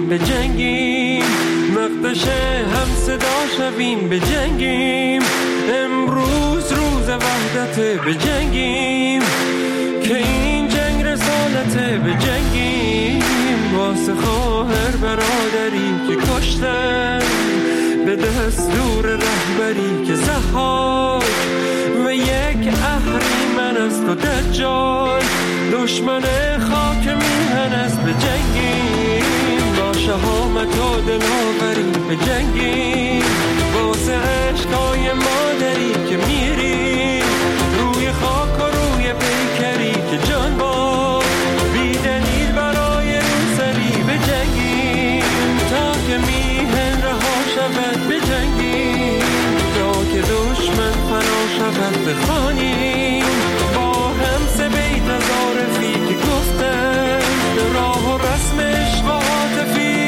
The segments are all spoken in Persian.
شویم بجنگیم، وقتش هم صدا شویم بجنگیم، امروز روز وحدت بجنگیم، که این جنگ رسالت بجنگیم، واسه خواهر برادری که کشتن، به دستور رهبری که ضحاک و یک اهریمن است و دجال، دشمن خاک میهن است بجنگیم، با شهامت و دلاوری بجنگیم، واسه عشقای مادری که میری روی خاک و روی پیکری که جان با بی دلیل برای روسری بجنگیم، تا که میهن رها شود بجنگیم، تا که دشمن فنا شود بخوانیم، با هم سه بیت از عارفی که گفتن راه و رسم عشق و عاطفی.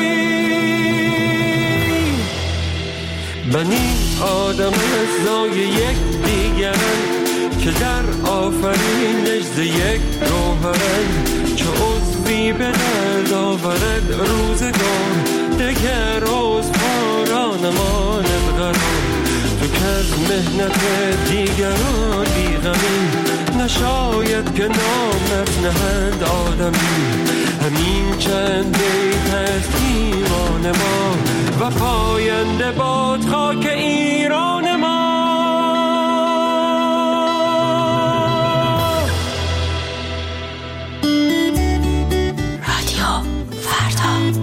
بنی آدم اجزای یک دیگرن که در آفرینش ز یک گوهرن، چه عضوی به درد آورد روزگار، دگر عضو پارا نماند قرار، تو که از مهنت دیگران بیغمی، نشاید که نامت نهند آدمی، همین چند بیت است ایمان ما و پاینده باد خاک ایران ما. رادیو فردا.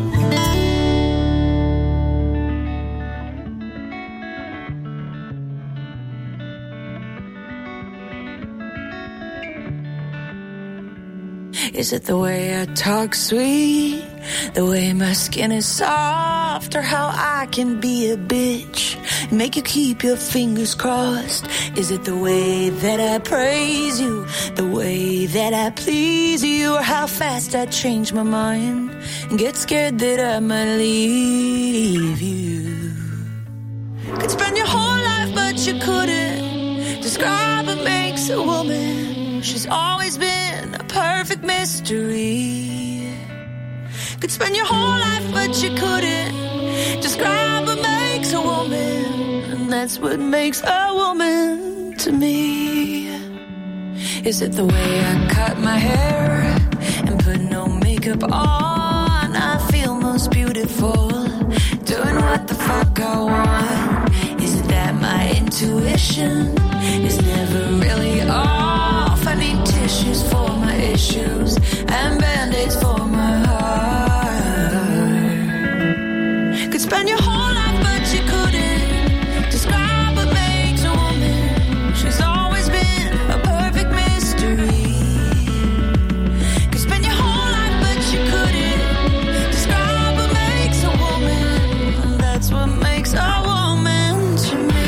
Is it the way I talk sweet, the way my skin is soft, or how I can be a bitch, make you keep your fingers crossed? Is it the way that I praise you, the way that I please you, or how fast I change my mind and get scared that I might leave you? Could spend your whole life but you couldn't describe what makes a woman. She's always been a perfect mystery. Could spend your whole life but you couldn't describe what makes a woman, and that's what makes a woman to me. Is it the way I cut my hair and put no makeup on? I feel most beautiful doing what the fuck I want. Is it that my intuition is never really off? I need tissues for my issues and band-aids for my heart. Could spend your whole life but you couldn't describe what makes a woman. She's always been a perfect mystery. Could spend your whole life but you couldn't describe what makes a woman. That's what makes a woman to me.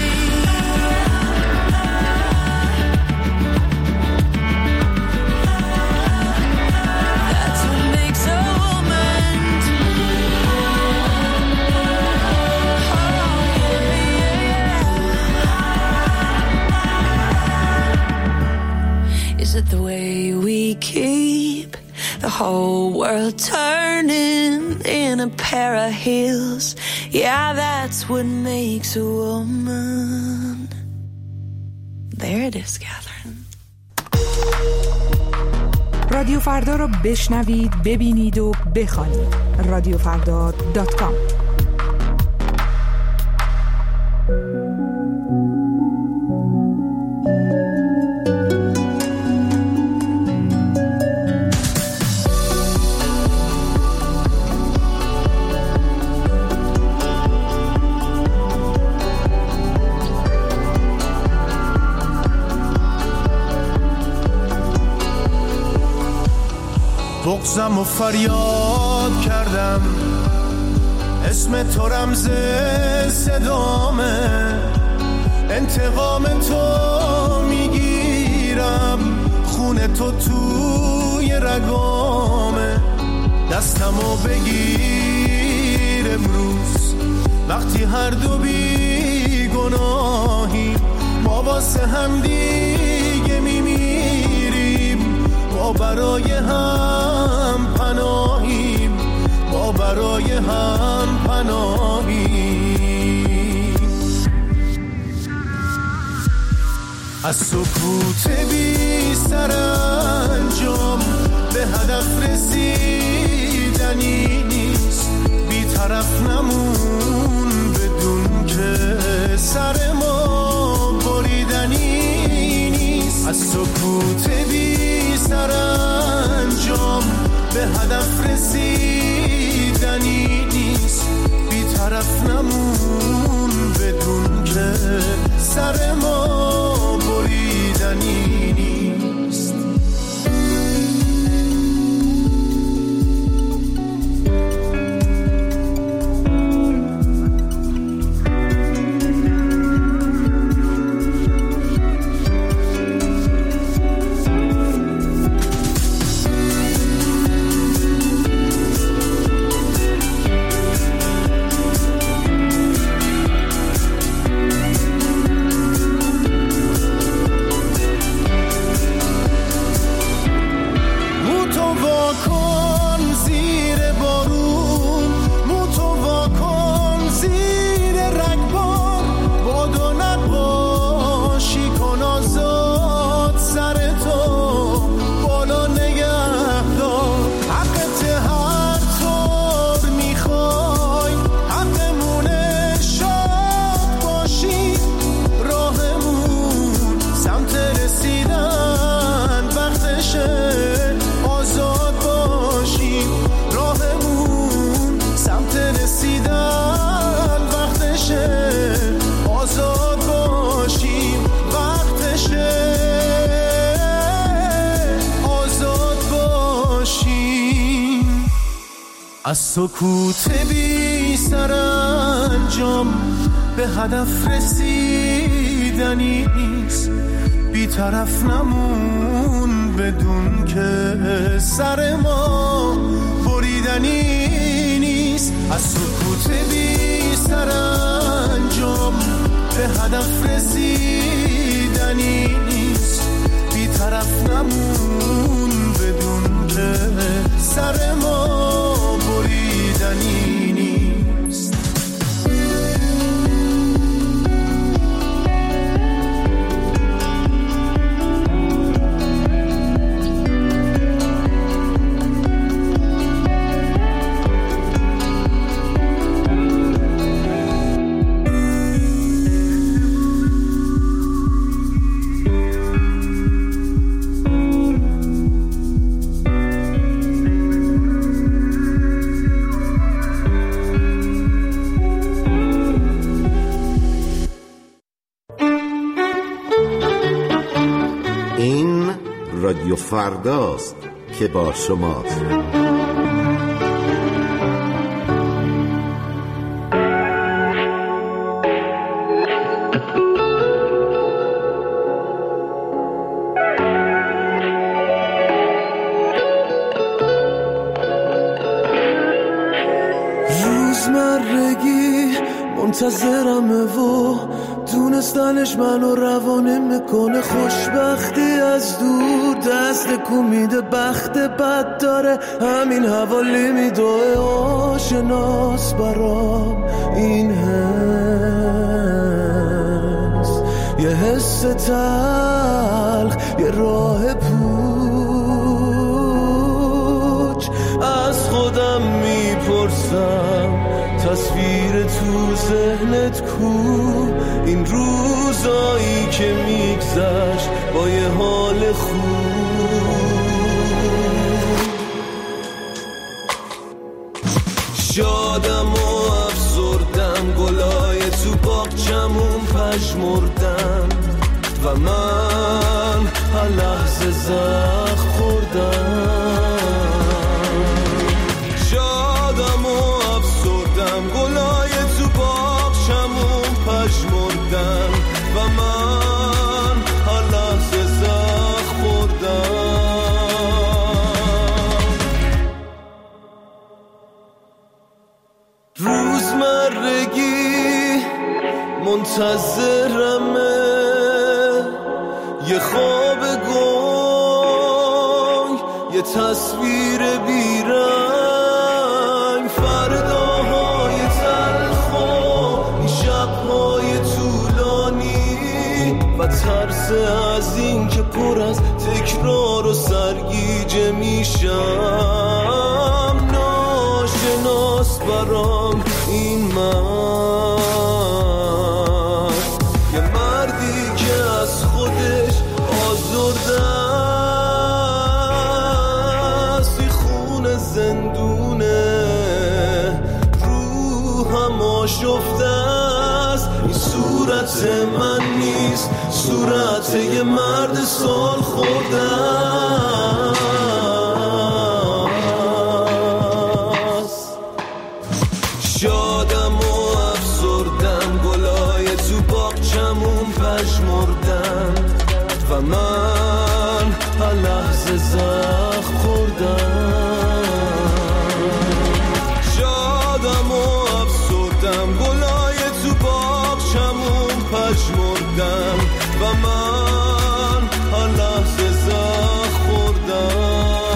Is it the way we keep the whole world turning in a pair of heels? Yeah, that's what makes a woman. There it is, Catherine. رادیو فردا رو بشنوید، ببینید و بخوانید. رادیوفردا.com. بغضم و فریاد کردم، اسم تو رمز صدامه، انتقام تو میگیرم، خون تو توی رگامه، دستمو بگیر امروز وقتی هر دو بی گناهی، ما واسه هم دیگه میمیریم، ما برای هم پناهیم، ما برای هم پناهیم. از سکوت بی سرانجام به هدف رسیدنی نیست، بی طرف نمون بدون که سر ما بریدنی نیست. از سکوت بی سرانجام به هدف رسیدنی نیست، بی طرف نمون بدون که سر ما بریدنی نیست. از سکوت بی سرانجام به هدف رسیدنی نیست، بی طرف نمون بدون که سر ما بریدنی نیست. از سکوت بی سرانجام به هدف رسیدنی نیست، بی طرف نمون بدون که سر ما بریدنی نیست. رادیو فرداست که با شماست. روزمرگی منتظرمه و دونستنش منو روانه میکنه، خوشبختی از دور دست کو میده، بخت بد داره همین حوالی میدوه، آشناس برام این حس، یه حس تلخ، یه راه پوچ. از خودم میپرسم تصویر تو ذهنت کو، این روزایی که میگذشت با یه حال خوب. شادم و افسردم، گلای تو باغچمون پژمردن و من هر لحظه زخم خوردم. شادم و افسردم، گلای تو باغچمون پژمردن و من هر لحظه زخم خوردم. روزمرگی منتظرمه، یه خواب گنگ، یه تصویر بیرنگ، فردا میترسه از این که پر از تکرار و سرگیجه میشم. ناشناس برام این مرد، یه مردی که از خودش آزرده است، خون زندونه روحم آشفته است. این صورت من نیست، صورت یه مرد سال خورده است. شادم و افسردم، گلای تو باغچمون پژمردن و من هر لحظه زخم خوردم. شادم و افسردم، گلای تو باغچمون پژمردن و من هر لحظه زخم خوردم.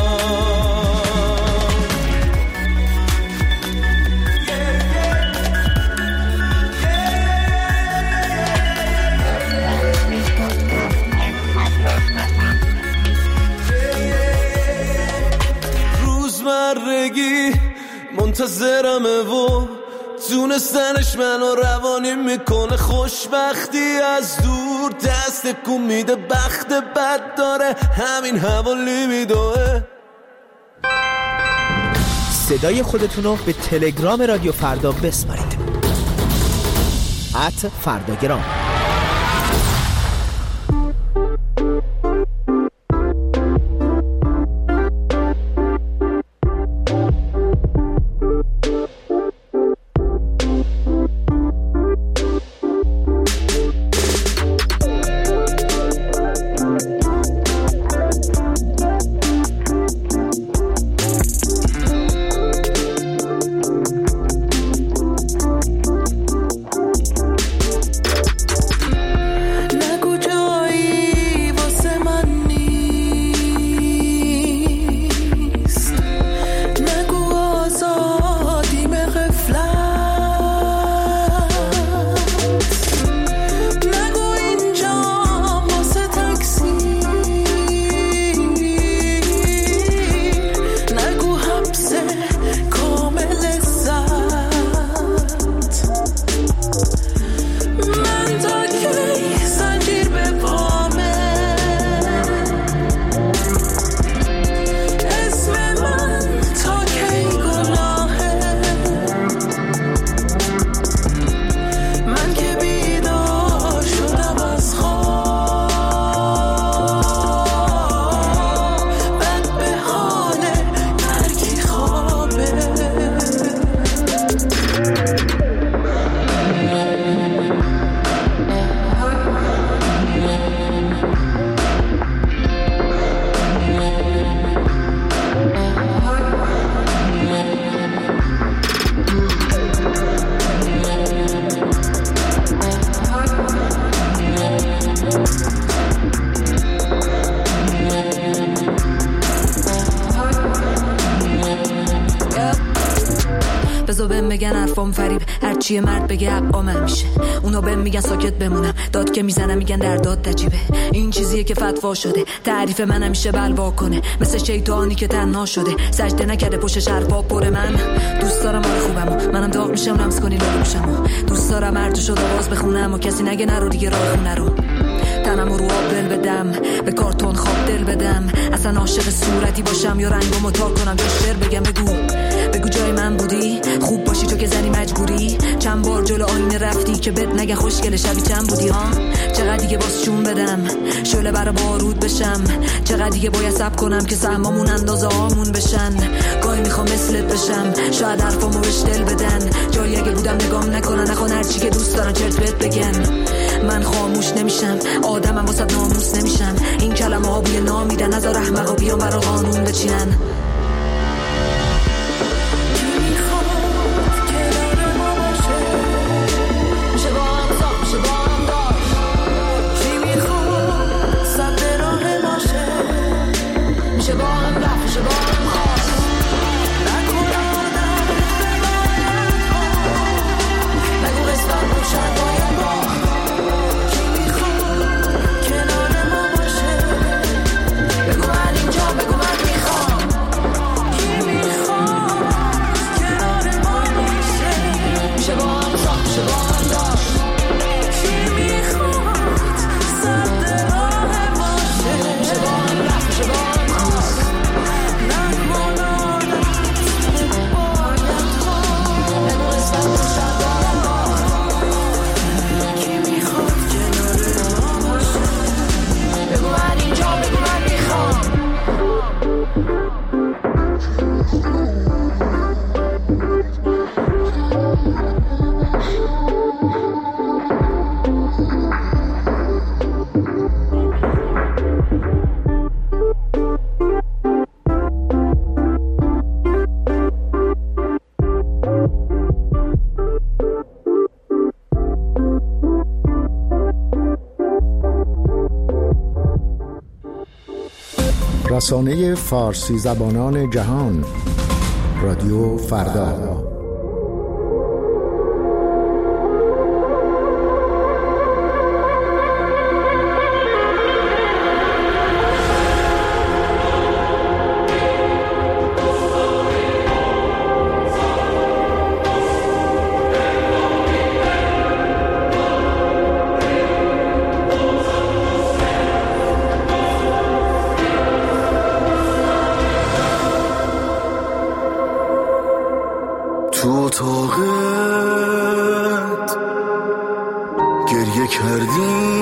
روزمرگی منتظرمه و تونستنش منو روانی میکنه. خوشبختی از دور دست کن میده، بخت بد داره همین حوالی میدوه. صدای خودتونو به تلگرام رادیو فردا بسپارید. @فرداگرام. بگن حرفام فریب، هرچی مرد بگه حقام میشه. اونا بهم میگن ساکت بمونم، داد که میزنم میگن در داد تجیبه. این چیزیه که فتوا شده، تعریف من همیشه بلوا کنه. مثل شیطانی که تنها شده، سجده نکرده پشت حرفا پر. من دوست دارم آره خوبمو، منم داغ میشم لمس کنی لالو میشم. دوست دارم هر شد آواز بخونم و کسی نگه نرو دیگه راه خونه رو. تنمو رو آب دل بدم، به کارتون خواب دل بدم. اصلا عاشق صورتی باشم یا رنگمو تار کنم یا شعر بگم. بگو جای من بودی، خوب باشی تو که زنی مجبوری. چند بار جلو آینه رفتی که بد نگه خوشگل شبی چند بودی ها. چقدر دیگه باز شون بدم، شعله برا بارود بشم. چقدر دیگه باید صبر کنم که سهمامون اندازه هامون بشن. گاهی میخوام مثلت بشم، شاید حرفامو بهش دل بدن. جایی اگه بودم نگام نکنن، نخوان هرچی که دوست دارن چرت بهت بگن. من خاموش نمیشم، آدمم واسه ناموس نمیشم. این کلمه ها بوی نامیدن، نذار احمقا بیان برا قانون بچینن. که رسانه فارسی زبانان جهان، رادیو فردا. تو اتاقت گریه کردی،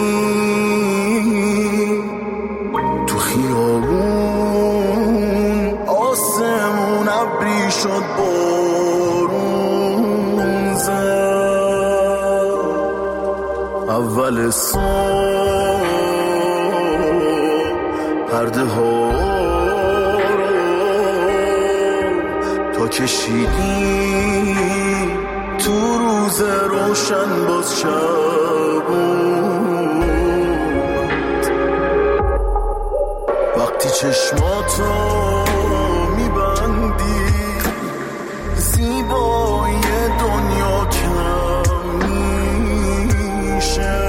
تو خیابون آسمون ابری شد، بارون زد. اول صبح پرده ها تا کشیدی تو روز روشن، باز شب بود. وقتی چشماتو میبندی زیبایی دنیا کم میشه.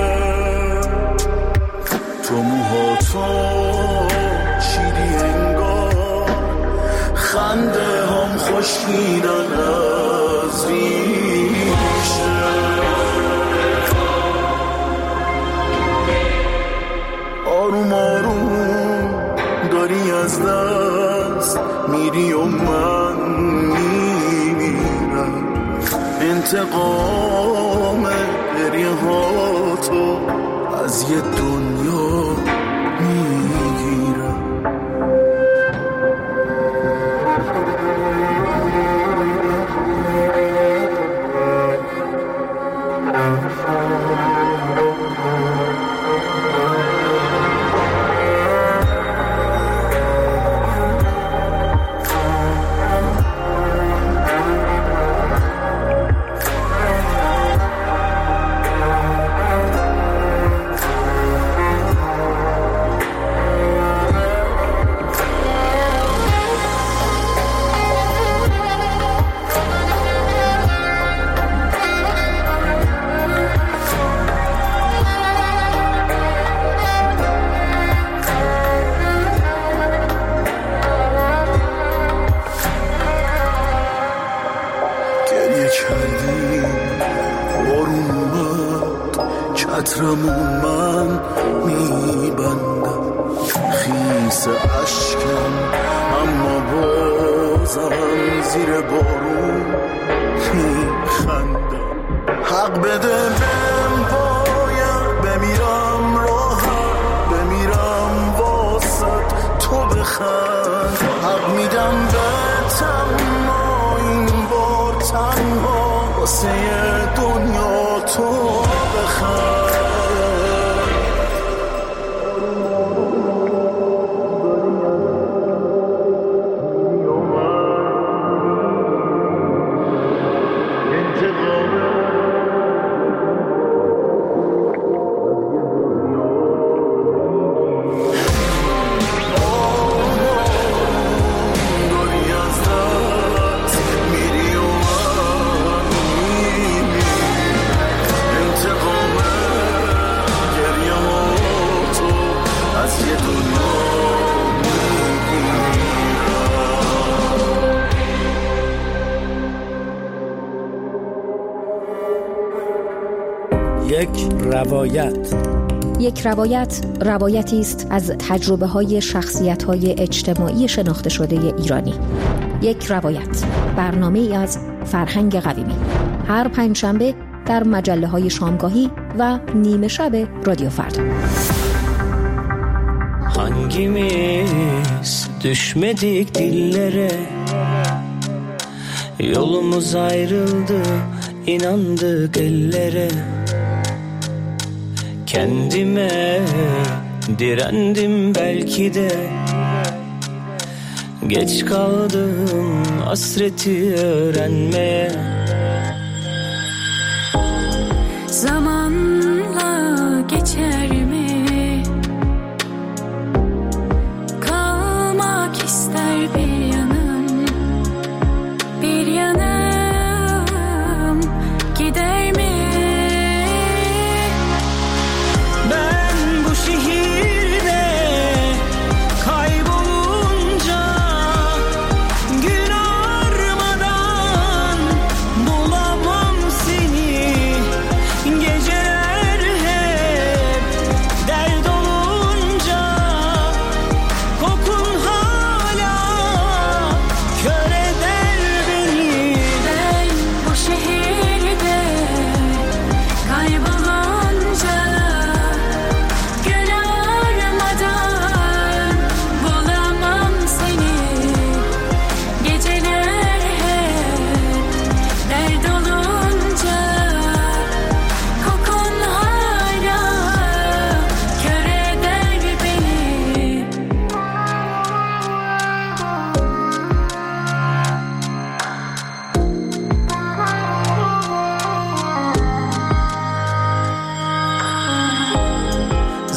تو موهاتو چیدی انگار، خنده هم خوشیدن از ریشه. آروم آروم داری از دست میری و من میمیرم. انتقام گریه هاتو از یه دنیا میگیرم. چترمون من میبندم، خیس اشکم اما بازم زیر بارون میخندم. حق بده بهم، باید بمیرم راحت، بمیرم واسط تو بخند. حق میدم بهتم، این بار تنها واسه دنیا تو بخند. یک روایت روایتی است از تجربه‌های شخصیت‌های اجتماعی شناخته شده ایرانی. یک روایت، برنامه‌ای از فرهنگ قویمی، هر پنجشنبه در مجله‌های شامگاهی و نیمه şab رادیو فردا. Hangimiz düşmedik dillere, yolumuz ayrıldı, inandık ellere. Kendime direndim belki de, geç kaldım hasreti öğrenmeye. Zamanla geçer mi? Kal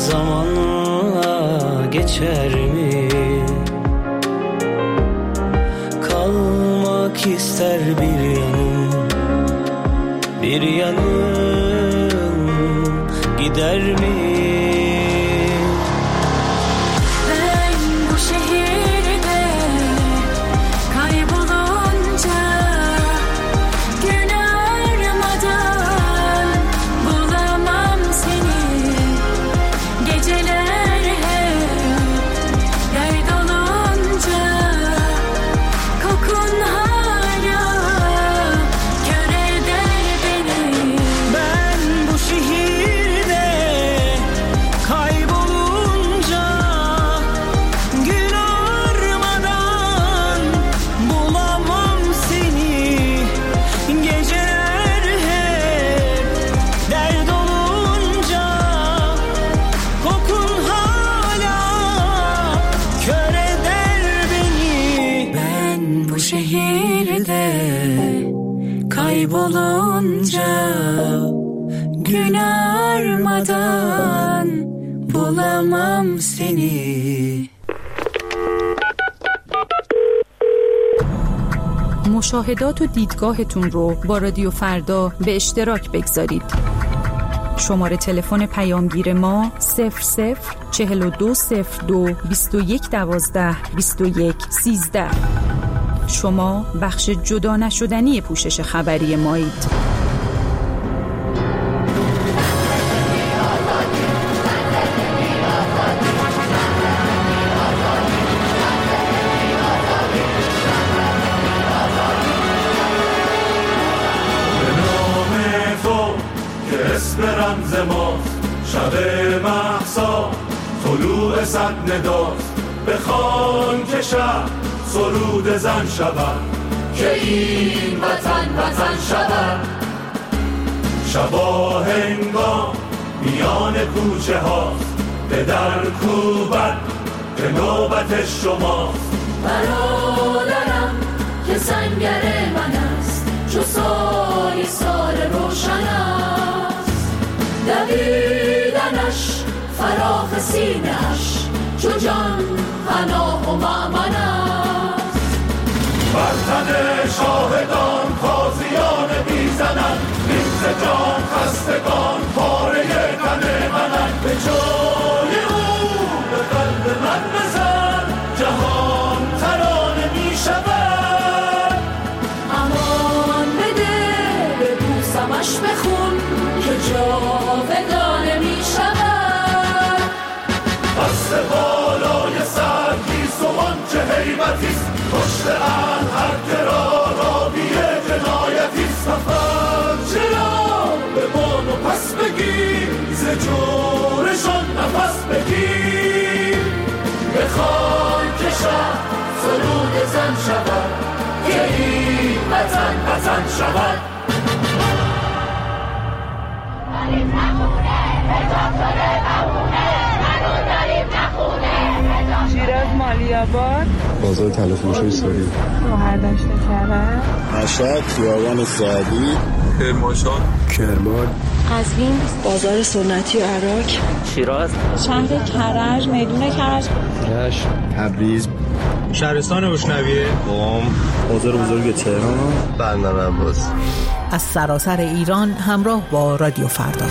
zamanla geçer mi? Kalmak ister bir yanım gider mi? Kaybolunca gün armadan bulamam seni. مشاهدات و دیدگاهتون رو با رادیو فردا به اشتراک بگذارید. شماره تلفن پیامگیر ما 004202 2112 2113. شما بخش جدا نشدنی پوشش خبری مایید. رمز ماست شب مهسا طلوع صد نداست بخوان که شب سرود زن شود که این وطن شود شبا هنگام میان کوچه هاست به در کوبت که نوبت شماست برادرم که سنگر من است چو سای سال روشن است دویدنش فراخ سینه‌اش چو جان پناه و مأمن است بر تن شاهدان تازیان میزنند ریز جان خستگان پاره تن منند به جای او به قلب من بزن جهان ترانه میشود امان بده ببوسمش بخون که جاودانه میشود بسته بالای سرگیس و آنچه هیبتیست پشت ان هر راوی جنایتیست سفر چرا به بان و پس بگیر ز جورشان نفس بگیر بخوان که شب سرود زن شود که این وطن شود شیراز مالیاباد بازار تلفروشی ساری شوهر داشته کرد مشهد خیابان سعدی کرمانشاه کرمان قزوین بازار سنتی و عراق شیراز شهر کرج میدون کرج رشت تبریز شهرستان اشنویه قم بازار بزرگ تهران بندر عباس از سراسر ایران همراه با رادیو فردا.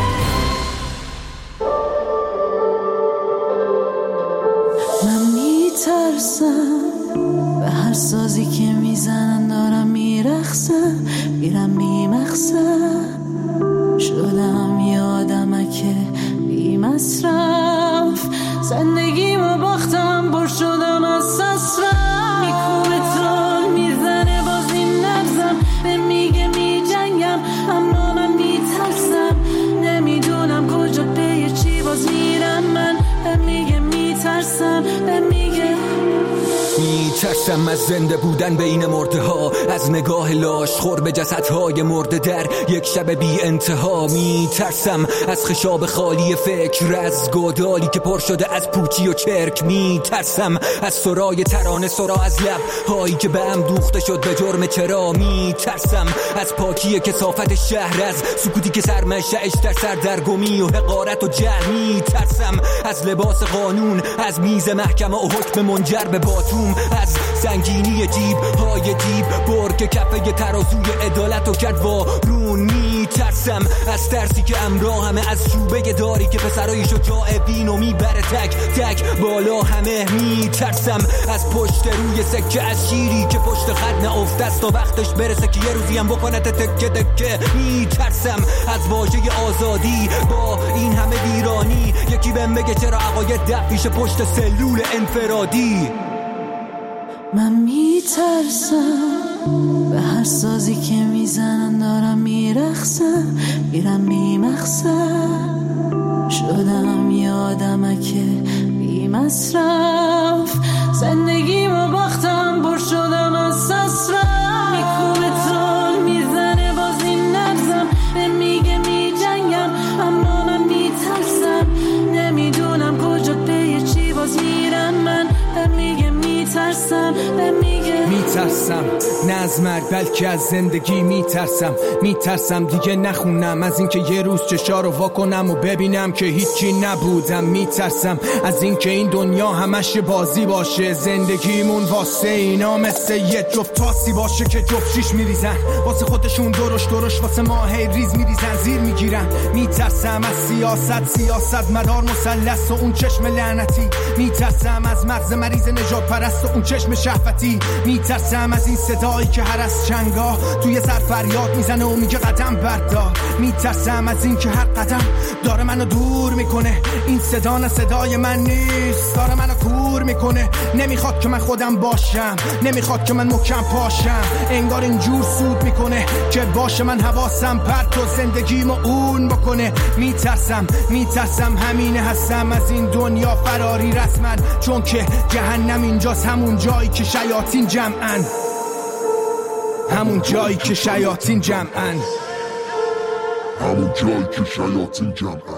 من میترسم به هر سازی که میزنن دارم میرخصم میرم بیمقصد شدم یه آدمک بیمصرف زندگیمو باختم بر شدم از سسرم میکوبه تون میزنه باز این نبزم به میگه میجنگم اما من میترسم نمیدونم کجا به چی باز میرم من به میگه میترسم به میگه میترسم از زنده بودن بین مرده ها، از نگاه لاش خور به جسدهای مرده در یک شب بی انتها. میترسم از خشاب خالی فکر، از گودالی که پر شده از پوچی و چرک. میترسم از سرای ترانه، سرا از لب هایی که به هم دوخته شد به جرم چرا. میترسم از پاکی کثافت شهر، از سکوتی که سرمشه‌اش در سردرگمی و حقارت و جهل. میترسم از لباس قانون، از میز محکمه و حکم منجر به باتوم، از سنگینی جیب های دیب بر که کفه ترازوی عدالت و کرد وارون. میترسم از ترسی که امراه همه، از شوبه داری که پسرای شجاع بینو میبره تک تک بالا همه. میترسم از پشت روی سکه، از شیری که پشت خط نافته است و وقتش برسه که یه روزی هم بکنه تکه تکه. میترسم از واژه آزادی با این همه ویرانی، یکی بهم بگه چرا عقاید دفیش پشت سلول انفرادی. من میترسم به هر سازی که میزنن دارم میرخصم، میرم بیمقصد شدم یه آدمک بی مصرف، زندگیمو باختم بر شدم از سسرم. میکوبه تال میزنه باز این نبزم، به میگه میجنگم اما من میترسم، نمیدونم کجا پی چی باز میرم. من به میگه میترسم، به میگه میترسم نه از مرگ بلکه از زندگی. میترسم دیگه نخونم از اینکه یه روز چشا رو واکنم و ببینم که هیچی نبودم. میترسم از اینکه این دنیا همش بازی باشه، زندگیمون واسه اینا مثل یه جفت تاسی باشه که جفت شیش میریزن واسه خودشون، درش واسه ما هی ریز میریزن زیر میگیرن. میترسم از سیاست مدار مثلث و اون چشم لعنتی. میترسم از مغز مریض نجات پرست و اون چشم شهوتی. میترسم از این صدایی که هر از چنگاه توی سر فریاد میزنه و میگه قدم بردار. میترسم از این که هر قدم داره منو دور میکنه، این صدا نه صدای من نیست، داره منو کور میکنه. نمیخواد که من خودم باشم، نمیخواد که من محکم پاشم، انگار اینجور سود میکنه که باشه من حواسم پرت و زندگیمو اون بکنه. میترسم همینه هستم از این دنیا فراری رسما، چون که جهنم اینجاست، همون جایی که شیاطین جمعن، همون جایی که شیاطین جمعن، همون جایی که شیاطین جمعن.